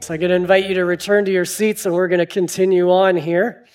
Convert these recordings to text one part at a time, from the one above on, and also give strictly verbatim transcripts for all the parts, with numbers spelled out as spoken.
So I'm going to invite you to return to your seats, and we're going to continue on here.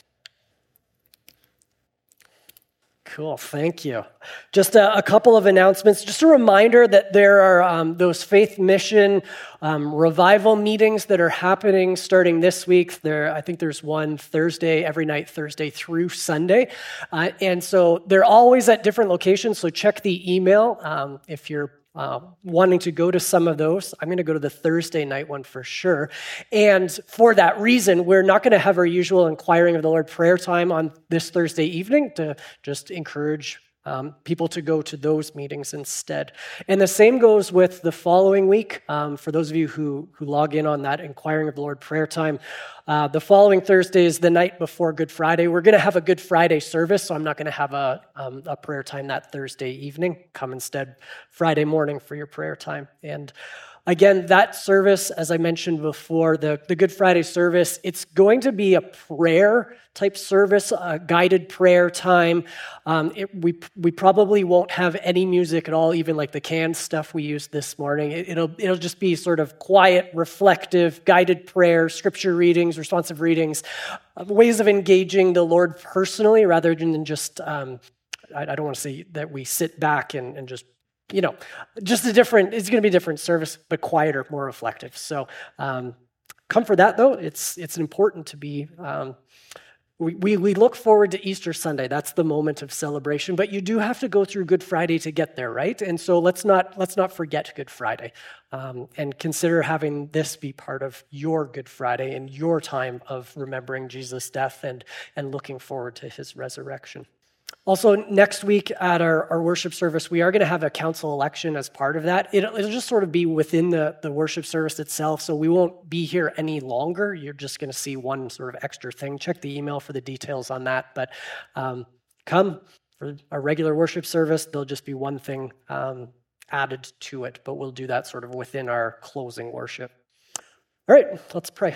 Cool, thank you. Just a, a couple of announcements. Just a reminder that there are um, those Faith Mission um, revival meetings that are happening starting this week. There, I think there's one Thursday, every night, Thursday through Sunday. Uh, and so they're always at different locations, so check the email um, if you're Uh, wanting to go to some of those. I'm going to go to the Thursday night one for sure. And for that reason, we're not going to have our usual inquiring of the Lord prayer time on this Thursday evening to just encourage um, people to go to those meetings instead. And the same goes with the following week. Um, for those of you who, who log in on that inquiring of the Lord prayer time, uh, the following Thursday is the night before Good Friday. We're going to have a Good Friday service, so I'm not going to have a, um, a prayer time that Thursday evening. Come instead Friday morning for your prayer time. And again, that service, as I mentioned before, the, the Good Friday service, it's going to be a prayer type service, a guided prayer time. Um, it, we we probably won't have any music at all, even like the canned stuff we used this morning. It, it'll it'll just be sort of quiet, reflective, guided prayer, scripture readings, responsive readings, uh, ways of engaging the Lord personally rather than just, um, I, I don't want to say that we sit back and, and just You know, just a different, it's going to be a different service, but quieter, more reflective. So um, come for that, though. It's it's important to be, um, we, we we look forward to Easter Sunday. That's the moment of celebration, but you do have to go through Good Friday to get there, right? And so let's not let's not forget Good Friday um, and consider having this be part of your Good Friday and your time of remembering Jesus' death and, and looking forward to his resurrection. Also, next week at our, our worship service, we are going to have a council election as part of that. It'll, it'll just sort of be within the, the worship service itself, so we won't be here any longer. You're just going to see one sort of extra thing. Check the email for the details on that. But um, come for our regular worship service. There'll just be one thing um, added to it, but we'll do that sort of within our closing worship. All right, let's pray.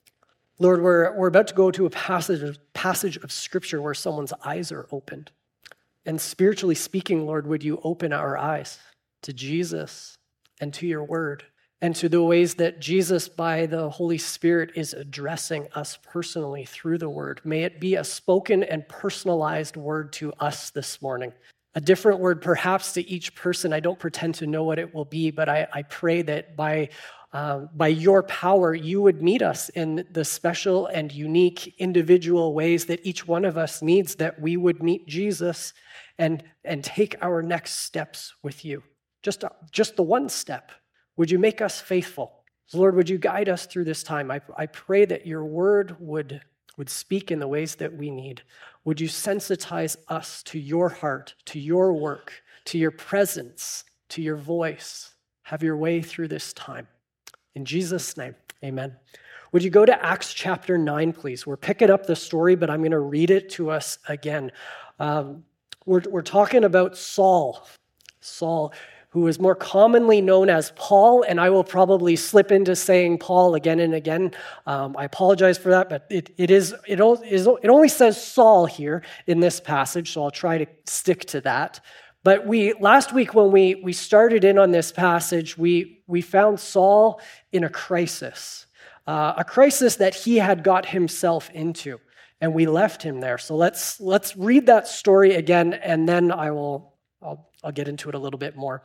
Lord, we're, we're about to go to a passage, passage of Scripture where someone's eyes are opened. And spiritually speaking, Lord, would you open our eyes to Jesus and to your word and to the ways that Jesus, by the Holy Spirit, is addressing us personally through the word. May it be a spoken and personalized word to us this morning. A different word perhaps to each person. I don't pretend to know what it will be, but I, I pray that by Uh, by your power, you would meet us in the special and unique individual ways that each one of us needs, that we would meet Jesus and, and take our next steps with you. Just, just the one step. Would you make us faithful? Lord, would you guide us through this time? I, I pray that your word would, would speak in the ways that we need. Would you sensitize us to your heart, to your work, to your presence, to your voice? Have your way through this time. In Jesus' name, amen. Would you go to Acts chapter nine, please? We're picking up the story, but I'm going to read it to us again. Um, we're, we're talking about Saul. Saul, who is more commonly known as Paul, and I will probably slip into saying Paul again and again. Um, I apologize for that, but it, it is it, is it only says Saul here in this passage, so I'll try to stick to that. But we last week when we, we started in on this passage, we, we found Saul in a crisis, uh, a crisis that he had got himself into, and we left him there. So let's let's read that story again, and then I will I'll, I'll get into it a little bit more.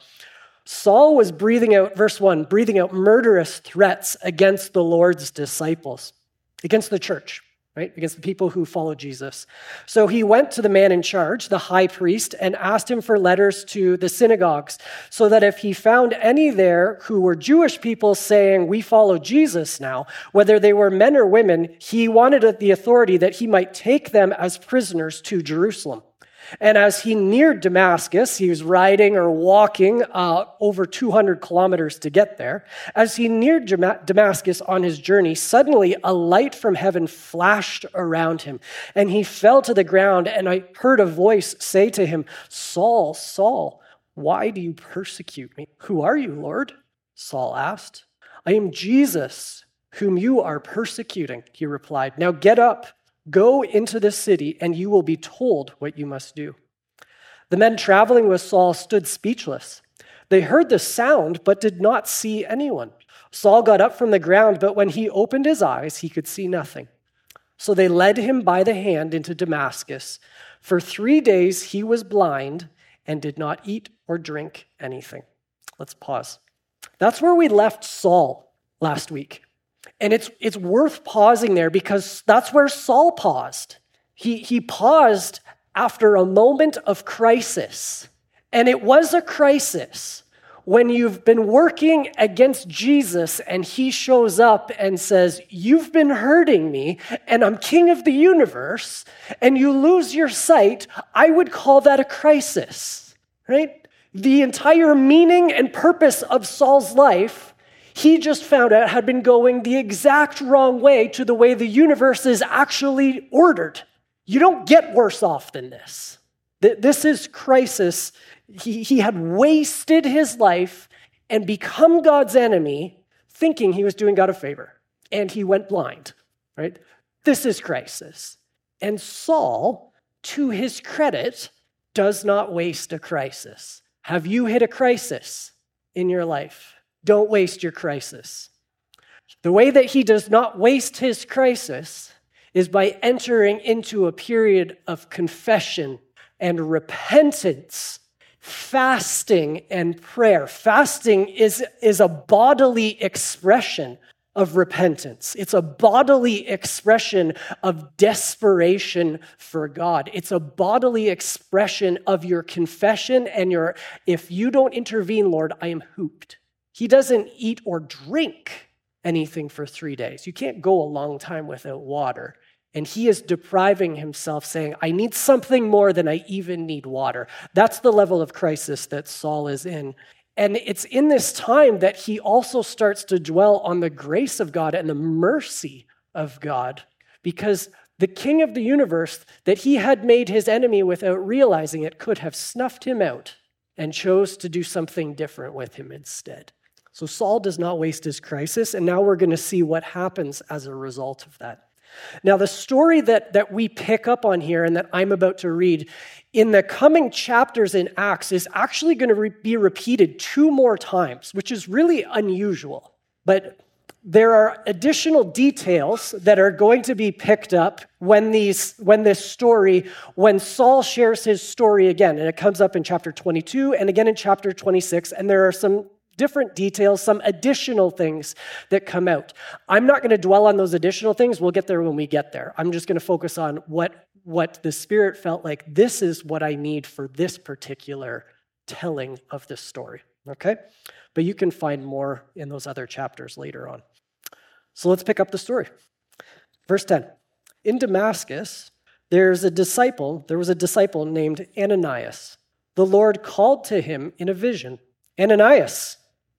Saul was breathing out, verse one, breathing out murderous threats against the Lord's disciples, against the church. Right, against the people who follow Jesus. So he went to the man in charge, the high priest, and asked him for letters to the synagogues, so that if he found any there who were Jewish people saying, "We follow Jesus now," whether they were men or women, he wanted the authority that he might take them as prisoners to Jerusalem. And as he neared Damascus, he was riding or walking uh, over two hundred kilometers to get there. As he neared Damascus on his journey, suddenly a light from heaven flashed around him, and he fell to the ground, and I heard a voice say to him, "Saul, Saul, why do you persecute me?" "Who are you, Lord?" Saul asked. "I am Jesus, whom you are persecuting," he replied. "Now get up. Go into the city, and you will be told what you must do." The men traveling with Saul stood speechless. They heard the sound, but did not see anyone. Saul got up from the ground, but when he opened his eyes, he could see nothing. So they led him by the hand into Damascus. For three days he was blind and did not eat or drink anything. Let's pause. That's where we left Saul last week. And it's it's worth pausing there because that's where Saul paused. He, he paused after a moment of crisis. And it was a crisis when you've been working against Jesus and he shows up and says, you've been hurting me and I'm king of the universe, and you lose your sight. I would call that a crisis, right? The entire meaning and purpose of Saul's life, he just found out had been going the exact wrong way to the way the universe is actually ordered. You don't get worse off than this. This is crisis. He, he had wasted his life and become God's enemy, thinking he was doing God a favor. And he went blind, right? This is crisis. And Saul, to his credit, does not waste a crisis. Have you hit a crisis in your life? Don't waste your crisis. The way that he does not waste his crisis is by entering into a period of confession and repentance, fasting and prayer. Fasting is, is a bodily expression of repentance. It's a bodily expression of desperation for God. It's a bodily expression of your confession and your, if you don't intervene, Lord, I am hooped. He doesn't eat or drink anything for three days. You can't go a long time without water. And he is depriving himself, saying, I need something more than I even need water. That's the level of crisis that Saul is in. And it's in this time that he also starts to dwell on the grace of God and the mercy of God, because the king of the universe that he had made his enemy without realizing it could have snuffed him out and chose to do something different with him instead. So Saul does not waste his crisis, and now we're going to see what happens as a result of that. Now, the story that, that we pick up on here and that I'm about to read in the coming chapters in Acts is actually going to re- be repeated two more times, which is really unusual. But there are additional details that are going to be picked up when these when this story, when Saul shares his story again. And it comes up in chapter twenty-two and again in chapter twenty-six. And there are some different details, some additional things that come out. I'm not going to dwell on those additional things. We'll get there when we get there. I'm just going to focus on what, what the Spirit felt like. This is what I need for this particular telling of this story, okay? But you can find more in those other chapters later on. So let's pick up the story. Verse ten. In Damascus, there's a disciple, there was a disciple named Ananias. The Lord called to him in a vision, Ananias.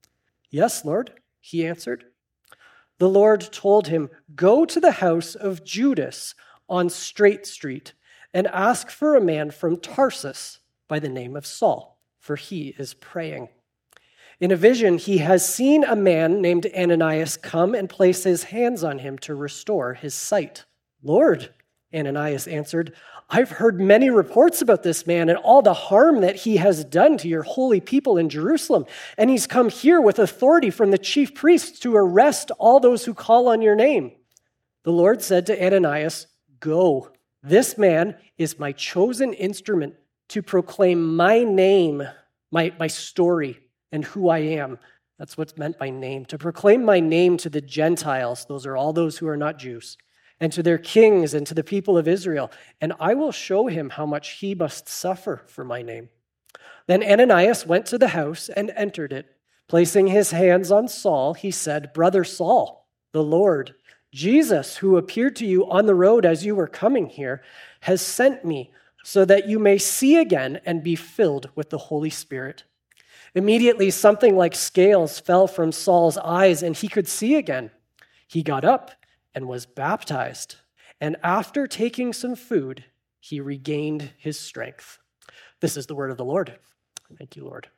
Yes, Lord, he answered. The Lord told him, go to the house of Judas on Straight Street and ask for a man from Tarsus by the name of Saul, for he is praying. In a vision, he has seen a man named Ananias come and place his hands on him to restore his sight. Lord, Ananias answered, I've heard many reports about this man and all the harm that he has done to your holy people in Jerusalem. And he's come here with authority from the chief priests to arrest all those who call on your name. The Lord said to Ananias, go. This man is my chosen instrument to proclaim my name, my, my story, and who I am. That's what's meant by name. To proclaim my name to the Gentiles, those are all those who are not Jews, and to their kings and to the people of Israel. And I will show him how much he must suffer for my name. Then Ananias went to the house and entered it. Placing his hands on Saul, he said, Brother Saul, the Lord, Jesus, who appeared to you on the road as you were coming here, has sent me so that you may see again and be filled with the Holy Spirit. Immediately, something like scales fell from Saul's eyes, and he could see again. He got up and was baptized. And after taking some food, he regained his strength. This is the word of the Lord. Thank you, Lord.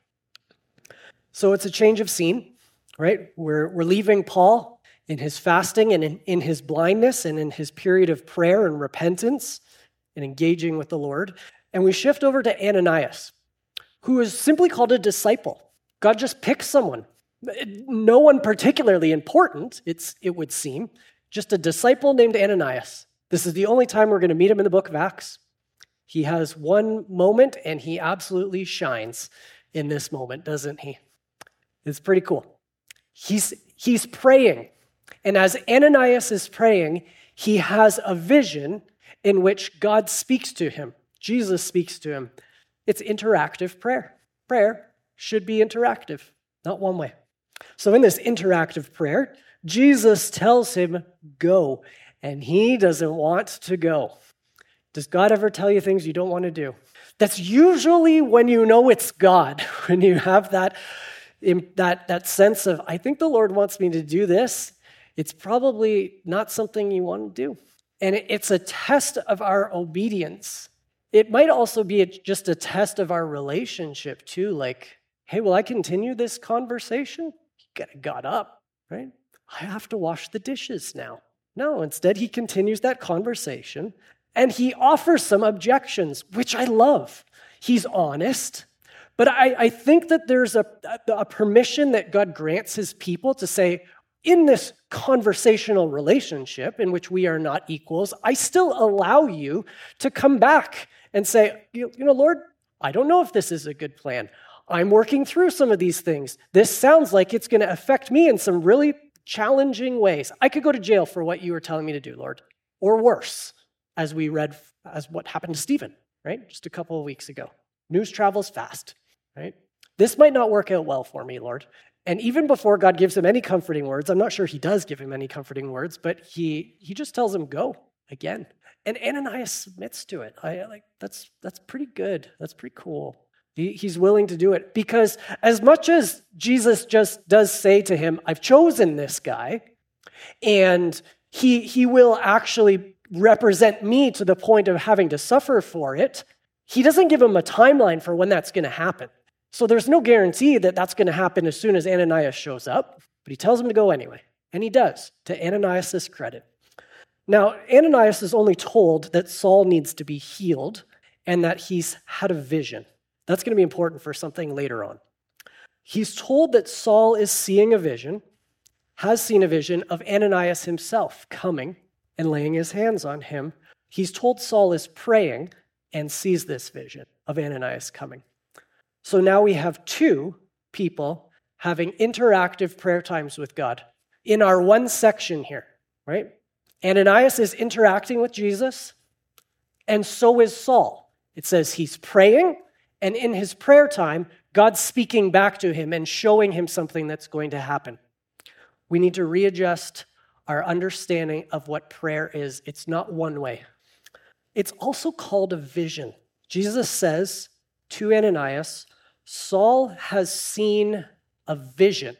So it's a change of scene, right? We're, we're leaving Paul in his fasting and in, in his blindness and in his period of prayer and repentance and engaging with the Lord. And we shift over to Ananias, who is simply called a disciple. God just picks someone. No one particularly important, it's, it would seem, just a disciple named Ananias. This is the only time we're going to meet him in the book of Acts. He has one moment, and he absolutely shines in this moment, doesn't he? It's pretty cool. He's, he's praying, and as Ananias is praying, he has a vision in which God speaks to him. Jesus speaks to him. It's interactive prayer. Prayer should be interactive, not one way. So in this interactive prayer, Jesus tells him, go, and he doesn't want to go. Does God ever tell you things you don't want to do? That's usually when you know it's God, when you have that, that, that sense of, I think the Lord wants me to do this. It's probably not something you want to do. And it's a test of our obedience. It might also be just a test of our relationship too, like, hey, will I continue this conversation? He got up, right? I have to wash the dishes now. No, instead he continues that conversation and he offers some objections, which I love. He's honest, but I, I think that there's a, a permission that God grants his people to say, in this conversational relationship in which we are not equals, I still allow you to come back and say, you know, Lord, I don't know if this is a good plan. I'm working through some of these things. This sounds like it's going to affect me in some really challenging ways. I could go to jail for what you were telling me to do, Lord, or worse, as we read as what happened to Stephen, right? Just a couple of weeks ago. News travels fast, right? This might not work out well for me, Lord. And even before God gives him any comforting words, I'm not sure he does give him any comforting words, but he he just tells him, go again. And Ananias submits to it. I like that's that's pretty good. That's pretty cool. He, he's willing to do it because as much as Jesus just does say to him, I've chosen this guy, and he he will actually represent me to the point of having to suffer for it, he doesn't give him a timeline for when that's going to happen. So there's no guarantee that that's going to happen as soon as Ananias shows up, but he tells him to go anyway. And he does, to Ananias' credit. Now, Ananias is only told that Saul needs to be healed and that he's had a vision. That's going to be important for something later on. He's told that Saul is seeing a vision, has seen a vision of Ananias himself coming and laying his hands on him. He's told Saul is praying and sees this vision of Ananias coming. So now we have two people having interactive prayer times with God in our one section here, right? Ananias is interacting with Jesus, and so is Saul. It says he's praying, and in his prayer time, God's speaking back to him and showing him something that's going to happen. We need to readjust our understanding of what prayer is. It's not one way. It's also called a vision. Jesus says to Ananias, Saul has seen a vision.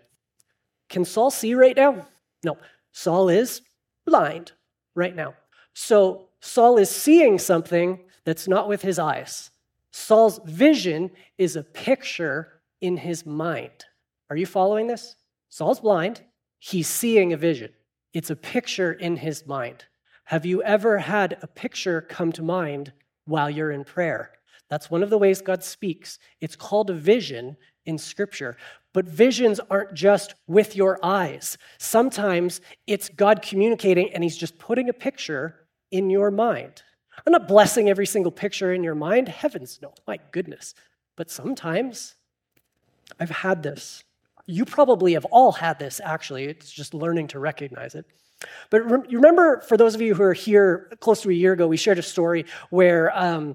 Can Saul see right now? No. Saul is blind right now. So Saul is seeing something that's not with his eyes. Saul's vision is a picture in his mind. Are you following this? Saul's blind. He's seeing a vision. It's a picture in his mind. Have you ever had a picture come to mind while you're in prayer? That's one of the ways God speaks. It's called a vision in Scripture. But visions aren't just with your eyes. Sometimes it's God communicating and he's just putting a picture in your mind. I'm not blessing every single picture in your mind. Heavens, no, my goodness. But sometimes I've had this. You probably have all had this, actually. It's just learning to recognize it. But re- you remember, for those of you who are here close to a year ago, we shared a story where um,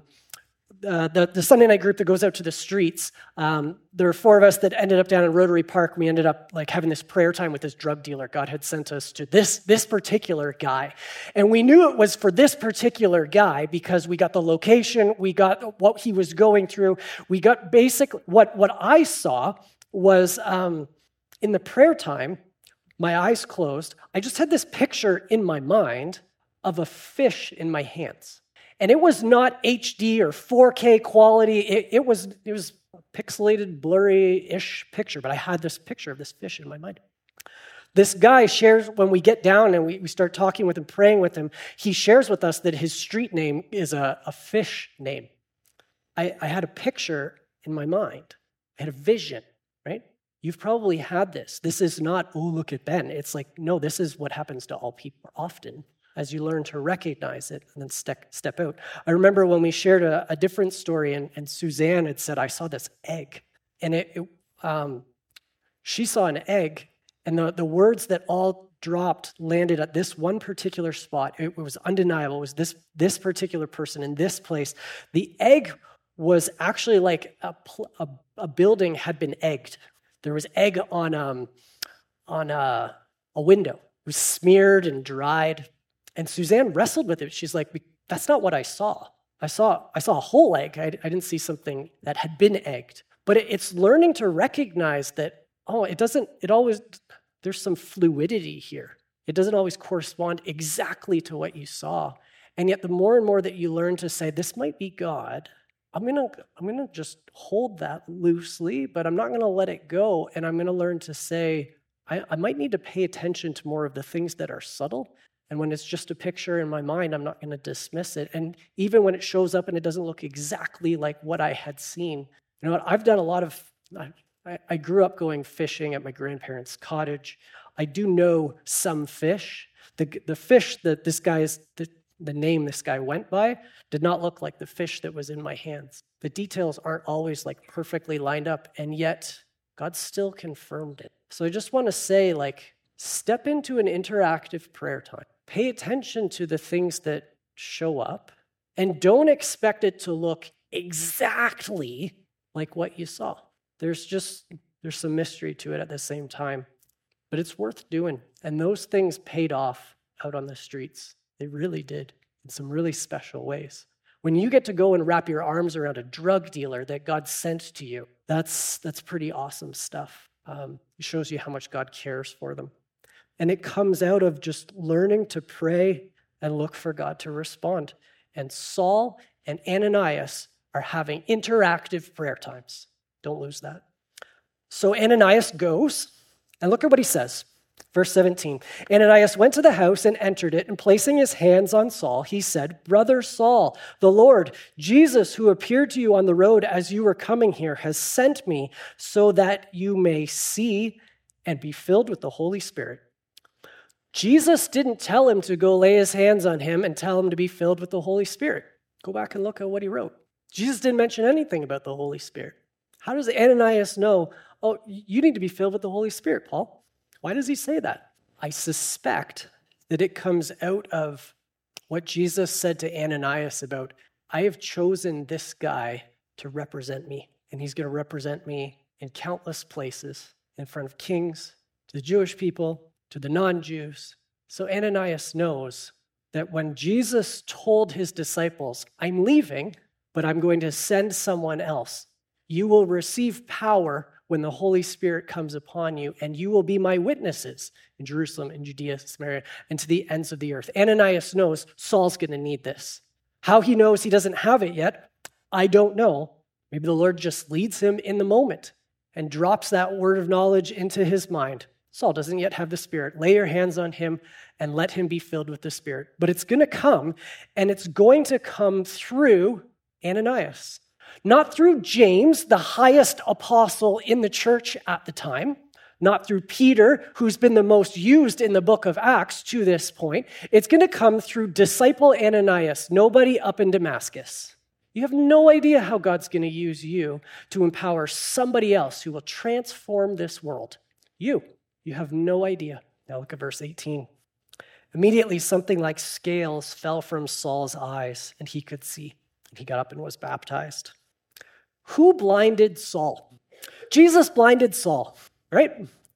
uh, the, the Sunday night group that goes out to the streets, um, there were four of us that ended up down in Rotary Park. We ended up like having this prayer time with this drug dealer. God had sent us to this, this particular guy. And we knew it was for this particular guy because we got the location, we got what he was going through. We got basically, what, what I saw was um, in the prayer time, my eyes closed, I just had this picture in my mind of a fish in my hands. And it was not H D or four K quality. It, it was it was a pixelated, blurry-ish picture, but I had this picture of this fish in my mind. This guy shares, when we get down and we, we start talking with him, praying with him, he shares with us that his street name is a, a fish name. I, I had a picture in my mind. I had a vision, right? You've probably had this. This is not, oh, look at Ben. It's like, no, this is what happens to all people often as you learn to recognize it and then step, step out. I remember when we shared a, a different story, and, and Suzanne had said, I saw this egg. And it, it um, she saw an egg, and the, the words that all dropped landed at this one particular spot. It, it was undeniable. It was this, this particular person in this place. The egg was actually like a, a, a building had been egged. There was egg on, um, on a, a window. It was smeared and dried. And Suzanne wrestled with it. She's like, that's not what I saw. I saw I saw a whole egg. I, I didn't see something that had been egged. But it, it's learning to recognize that, oh, it doesn't, it always, there's some fluidity here. It doesn't always correspond exactly to what you saw. And yet the more and more that you learn to say, this might be God, I'm gonna, I'm gonna just hold that loosely, but I'm not gonna let it go. And I'm gonna learn to say, I, I might need to pay attention to more of the things that are subtle. And when it's just a picture in my mind, I'm not going to dismiss it. And even when it shows up and it doesn't look exactly like what I had seen, you know what? I've done a lot of, I, I grew up going fishing at my grandparents' cottage. I do know some fish. The, the fish that this guy's, the, the name this guy went by did not look like the fish that was in my hands. The details aren't always like perfectly lined up, and yet God still confirmed it. So I just want to say, like, step into an interactive prayer time. Pay attention to the things that show up, and don't expect it to look exactly like what you saw. There's just, there's some mystery to it at the same time, but it's worth doing. And those things paid off out on the streets. They really did in some really special ways. When you get to go and wrap your arms around a drug dealer that God sent to you, that's, that's pretty awesome stuff. Um, it shows you how much God cares for them. And it comes out of just learning to pray and look for God to respond. And Saul and Ananias are having interactive prayer times. Don't lose that. So Ananias goes, and look at what he says. Verse seventeen, Ananias went to the house and entered it, and placing his hands on Saul, he said, Brother Saul, the Lord, Jesus, who appeared to you on the road as you were coming here, has sent me so that you may see and be filled with the Holy Spirit. Jesus didn't tell him to go lay his hands on him and tell him to be filled with the Holy Spirit. Go back and look at what he wrote. Jesus didn't mention anything about the Holy Spirit. How does Ananias know, oh, you need to be filled with the Holy Spirit, Paul? Why does he say that? I suspect that it comes out of what Jesus said to Ananias about, I have chosen this guy to represent me, and he's going to represent me in countless places, in front of kings, to the Jewish people, to the non-Jews. So Ananias knows that when Jesus told his disciples, I'm leaving, but I'm going to send someone else, you will receive power when the Holy Spirit comes upon you, and you will be my witnesses in Jerusalem, in Judea, Samaria, and to the ends of the earth. Ananias knows Saul's going to need this. How he knows he doesn't have it yet, I don't know. Maybe the Lord just leads him in the moment and drops that word of knowledge into his mind. Saul doesn't yet have the Spirit. Lay your hands on him and let him be filled with the Spirit. But it's going to come, and it's going to come through Ananias. Not through James, the highest apostle in the church at the time. Not through Peter, who's been the most used in the book of Acts to this point. It's going to come through disciple Ananias, nobody up in Damascus. You have no idea how God's going to use you to empower somebody else who will transform this world. You. You have no idea. Now look at verse eighteen. Immediately something like scales fell from Saul's eyes, and he could see. And he got up and was baptized. Who blinded Saul? Jesus blinded Saul, right?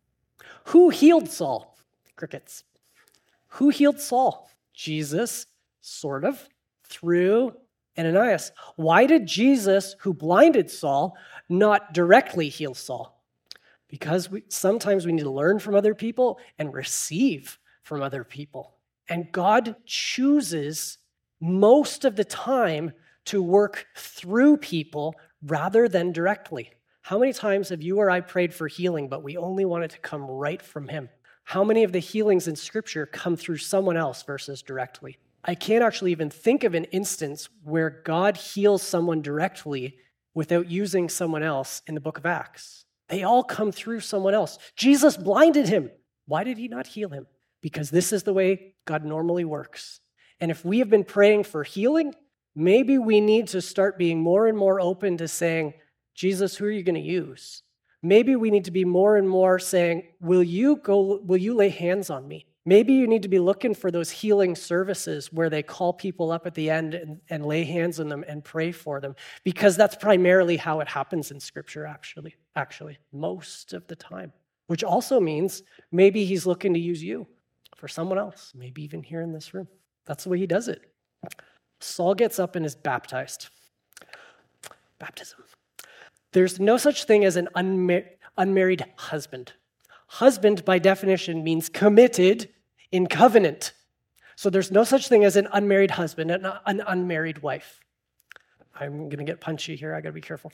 Who healed Saul? Crickets. Who healed Saul? Jesus, sort of, through Ananias. Why did Jesus, who blinded Saul, not directly heal Saul? Because we, sometimes we need to learn from other people and receive from other people. And God chooses most of the time to work through people rather than directly. How many times have you or I prayed for healing, but we only want it to come right from him? How many of the healings in Scripture come through someone else versus directly? I can't actually even think of an instance where God heals someone directly without using someone else in the book of Acts. They all come through someone else. Jesus blinded him. Why did he not heal him? Because this is the way God normally works. And if we have been praying for healing, maybe we need to start being more and more open to saying, Jesus, who are you going to use? Maybe we need to be more and more saying, will you go, will you lay hands on me? Maybe you need to be looking for those healing services where they call people up at the end and, and lay hands on them and pray for them, because that's primarily how it happens in Scripture, actually, actually, most of the time. Which also means maybe he's looking to use you for someone else, maybe even here in this room. That's the way he does it. Saul gets up and is baptized. Baptism. There's no such thing as an unmar- unmarried husband. Husband, by definition, means committed in covenant. So there's no such thing as an unmarried husband and an unmarried wife. I'm going to get punchy here. I got to be careful.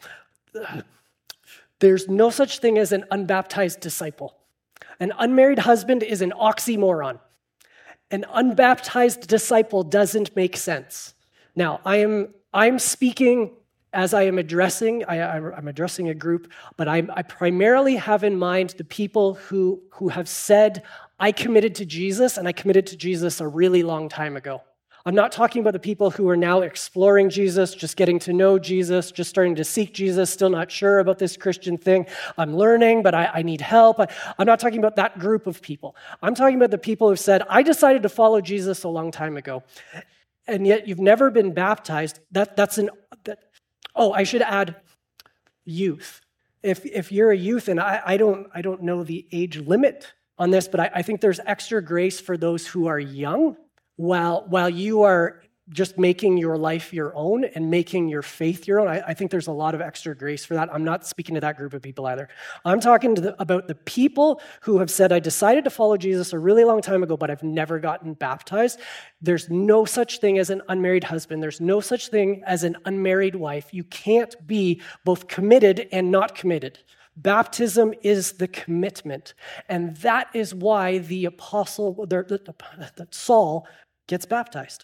There's no such thing as an unbaptized disciple. An unmarried husband is an oxymoron. An unbaptized disciple doesn't make sense. Now, I am I'm speaking as I am addressing, I, I'm addressing a group, but I, I primarily have in mind the people who, who have said, I committed to Jesus, and I committed to Jesus a really long time ago. I'm not talking about the people who are now exploring Jesus, just getting to know Jesus, just starting to seek Jesus, still not sure about this Christian thing. I'm learning, but I, I need help. I, I'm not talking about that group of people. I'm talking about the people who said, I decided to follow Jesus a long time ago, and yet you've never been baptized. That, that's an... That, Oh, I should add youth. If if you're a youth, and I, I don't I don't know the age limit on this, but I, I think there's extra grace for those who are young, while while you are just making your life your own and making your faith your own. I, I think there's a lot of extra grace for that. I'm not speaking to that group of people either. I'm talking to the, about the people who have said, I decided to follow Jesus a really long time ago, but I've never gotten baptized. There's no such thing as an unmarried husband. There's no such thing as an unmarried wife. You can't be both committed and not committed. Baptism is the commitment. And that is why the apostle, the, the, the, Saul, gets baptized.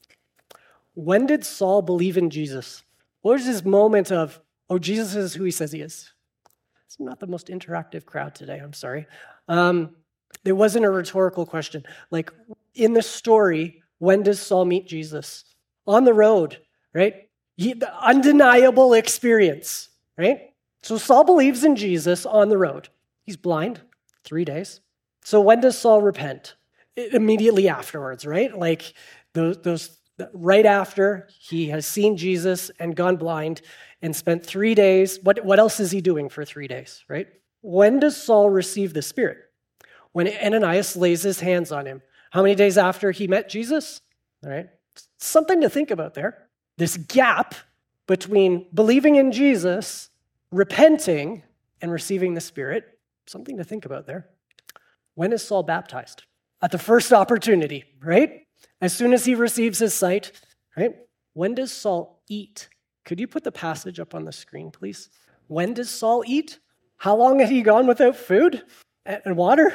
When did Saul believe in Jesus? What was his moment of, oh, Jesus is who he says he is? It's not the most interactive crowd today, I'm sorry. Um, it wasn't a rhetorical question. Like, in the story, when does Saul meet Jesus? On the road, right? He, the undeniable experience, right? So Saul believes in Jesus on the road. He's blind, three days. So when does Saul repent? Immediately afterwards, right? Like, those, those right after he has seen Jesus and gone blind and spent three days. What, what else is he doing for three days, right? When does Saul receive the Spirit? When Ananias lays his hands on him. How many days after he met Jesus? All right. Something to think about there. This gap between believing in Jesus, repenting, and receiving the Spirit. Something to think about there. When is Saul baptized? At the first opportunity, right? As soon as he receives his sight, right? When does Saul eat? Could you put the passage up on the screen, please? When does Saul eat? How long had he gone without food and water?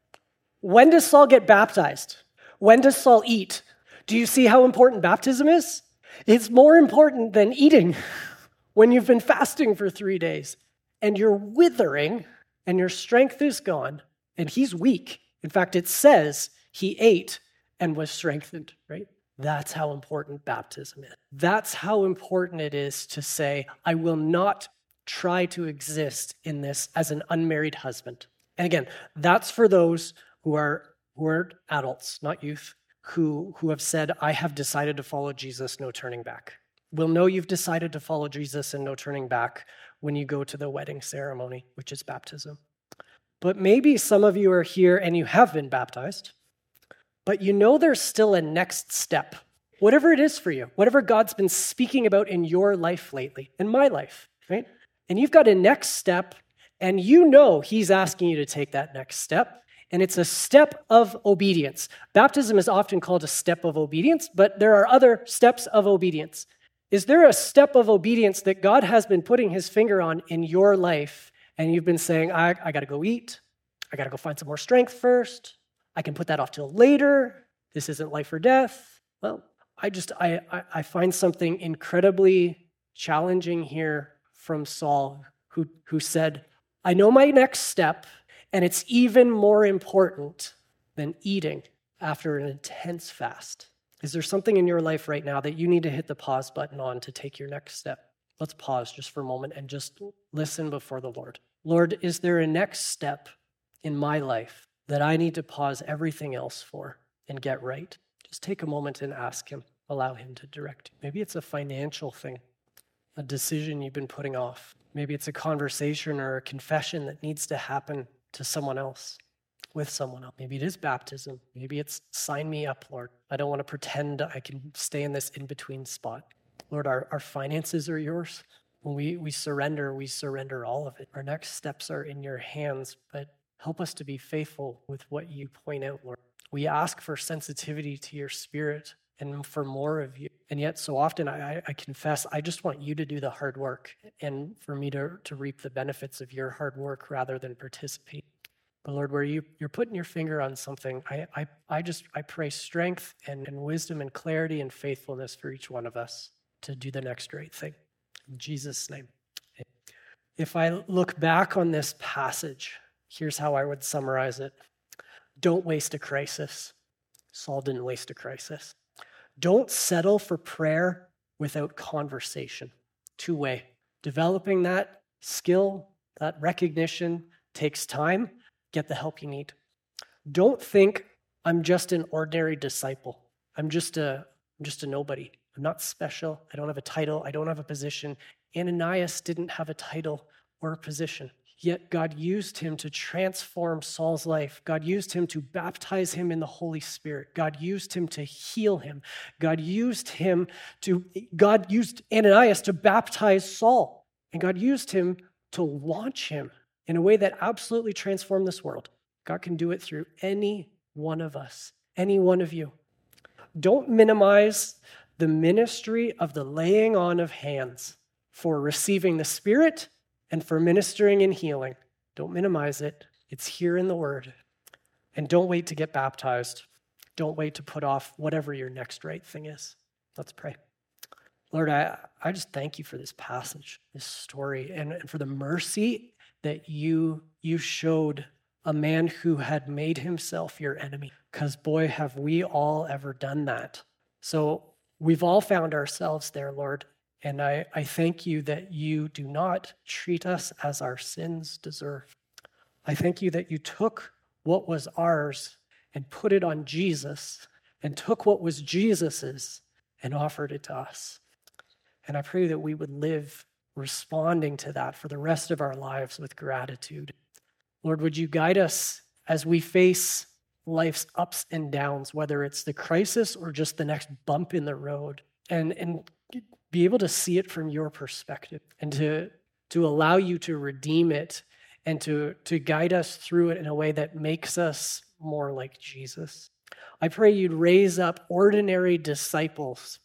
When does Saul get baptized? When does Saul eat? Do you see how important baptism is? It's more important than eating. When you've been fasting for three days and you're withering and your strength is gone and he's weak. In fact, it says he ate and was strengthened, right? That's how important baptism is. That's how important it is to say, I will not try to exist in this as an unmarried husband. And again, that's for those who are who are adults, not youth, who, who have said, I have decided to follow Jesus, no turning back. We'll know you've decided to follow Jesus and no turning back when you go to the wedding ceremony, which is baptism. But maybe some of you are here and you have been baptized, but you know there's still a next step. Whatever it is for you, whatever God's been speaking about in your life lately, in my life, right? And you've got a next step, and you know he's asking you to take that next step, and it's a step of obedience. Baptism is often called a step of obedience, but there are other steps of obedience. Is there a step of obedience that God has been putting his finger on in your life, and you've been saying, I, I got to go eat, I got to go find some more strength first, I can put that off till later, this isn't life or death? Well, I just, I, I, I find something incredibly challenging here from Saul, who, who said, I know my next step, and it's even more important than eating after an intense fast. Is there something in your life right now that you need to hit the pause button on to take your next step? Let's pause just for a moment and just listen before the Lord. Lord, is there a next step in my life that I need to pause everything else for and get right? Just take a moment and ask him. Allow him to direct you. Maybe it's a financial thing, a decision you've been putting off. Maybe it's a conversation or a confession that needs to happen to someone else, with someone else. Maybe it is baptism. Maybe it's sign me up, Lord. I don't want to pretend I can stay in this in-between spot. Lord, our, our finances are yours. When we, we surrender, we surrender all of it. Our next steps are in your hands, but help us to be faithful with what you point out, Lord. We ask for sensitivity to your spirit and for more of you. And yet so often I, I confess, I just want you to do the hard work and for me to, to reap the benefits of your hard work rather than participate. But Lord, where you, you're putting your finger on something, I, I, I just, I pray strength and, and wisdom and clarity and faithfulness for each one of us to do the next right thing. In Jesus' name. If I look back on this passage, here's how I would summarize it. Don't waste a crisis. Saul didn't waste a crisis. Don't settle for prayer without conversation. Two-way. Developing that skill, that recognition takes time. Get the help you need. Don't think I'm just an ordinary disciple. I'm just a, I'm just a nobody. I'm not special. I don't have a title. I don't have a position. Ananias didn't have a title or a position. Yet God used him to transform Saul's life. God used him to baptize him in the Holy Spirit. God used him to heal him. God used him to, God used Ananias to baptize Saul. And God used him to launch him in a way that absolutely transformed this world. God can do it through any one of us, any one of you. Don't minimize the ministry of the laying on of hands for receiving the Spirit and for ministering and healing. Don't minimize it. It's here in the Word. And don't wait to get baptized. Don't wait to put off whatever your next right thing is. Let's pray. Lord, I, I just thank you for this passage, this story, and, and for the mercy that you, you showed a man who had made himself your enemy. Because boy, have we all ever done that. So we've all found ourselves there, Lord. And I, I thank you that you do not treat us as our sins deserve. I thank you that you took what was ours and put it on Jesus and took what was Jesus's and offered it to us. And I pray that we would live responding to that for the rest of our lives with gratitude. Lord, would you guide us as we face life's ups and downs, whether it's the crisis or just the next bump in the road, and, and be able to see it from your perspective and to, to allow you to redeem it and to, to guide us through it in a way that makes us more like Jesus. I pray you'd raise up ordinary disciples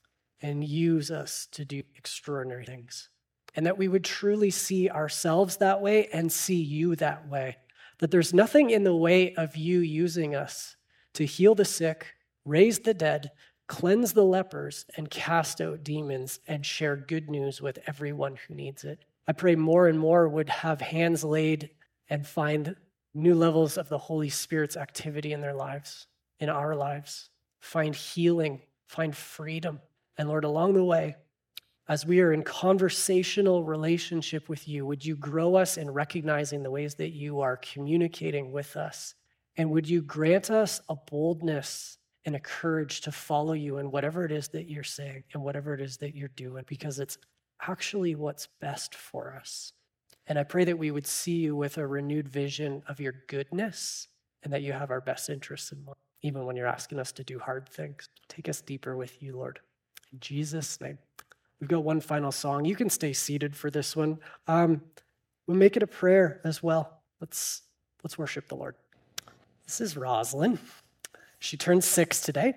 and use us to do extraordinary things. And that we would truly see ourselves that way and see you that way. That there's nothing in the way of you using us to heal the sick, raise the dead, cleanse the lepers, and cast out demons and share good news with everyone who needs it. I pray more and more would have hands laid and find new levels of the Holy Spirit's activity in their lives, in our lives. Find healing, find freedom. And Lord, along the way, as we are in conversational relationship with you, would you grow us in recognizing the ways that you are communicating with us? And would you grant us a boldness and a courage to follow you in whatever it is that you're saying and whatever it is that you're doing, because it's actually what's best for us. And I pray that we would see you with a renewed vision of your goodness and that you have our best interests in mind, even when you're asking us to do hard things. Take us deeper with you, Lord. In Jesus' name. We've got one final song. You can stay seated for this one. Um, we'll make it a prayer as well. Let's let's worship the Lord. This is Rosalind. She turned six today.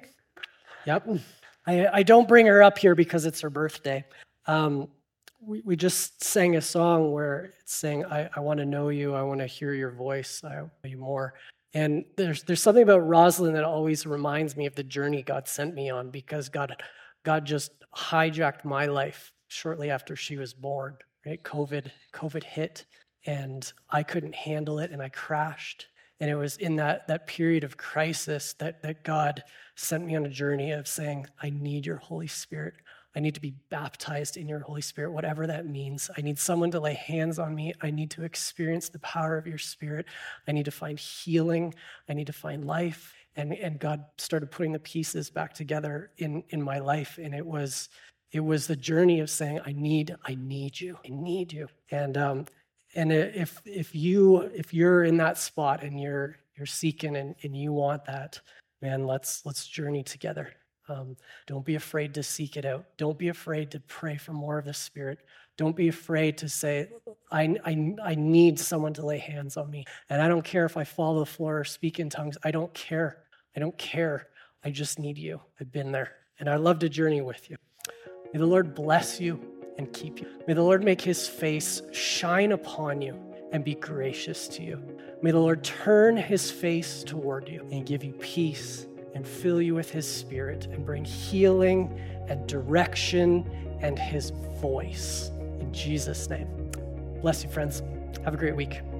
Yep. I, I don't bring her up here because it's her birthday. Um, we, we just sang a song where it's saying, I, I want to know you. I want to hear your voice. I want you more. And there's there's something about Rosalind that always reminds me of the journey God sent me on, because God God just hijacked my life shortly after she was born, right? COVID, COVID hit. and I couldn't handle it and I crashed. And it was in that, that period of crisis that, that God sent me on a journey of saying, I need your Holy Spirit. I need to be baptized in your Holy Spirit, whatever that means. I need someone to lay hands on me. I need to experience the power of your Spirit. I need to find healing. I need to find life. And, and God started putting the pieces back together in, in my life. And it was it was the journey of saying, I need, I need you. I need you. And um, and if if you if you're in that spot and you're you're seeking and, and you want that, man, let's let's journey together. Um, don't be afraid to seek it out. Don't be afraid to pray for more of the Spirit. Don't be afraid to say, I, I, I need someone to lay hands on me. And I don't care if I fall to the floor or speak in tongues. I don't care. I don't care. I just need you. I've been there. And I'd love to journey with you. May the Lord bless you and keep you. May the Lord make his face shine upon you and be gracious to you. May the Lord turn his face toward you and give you peace and fill you with his Spirit and bring healing and direction and his voice. In Jesus' name. Bless you, friends. Have a great week.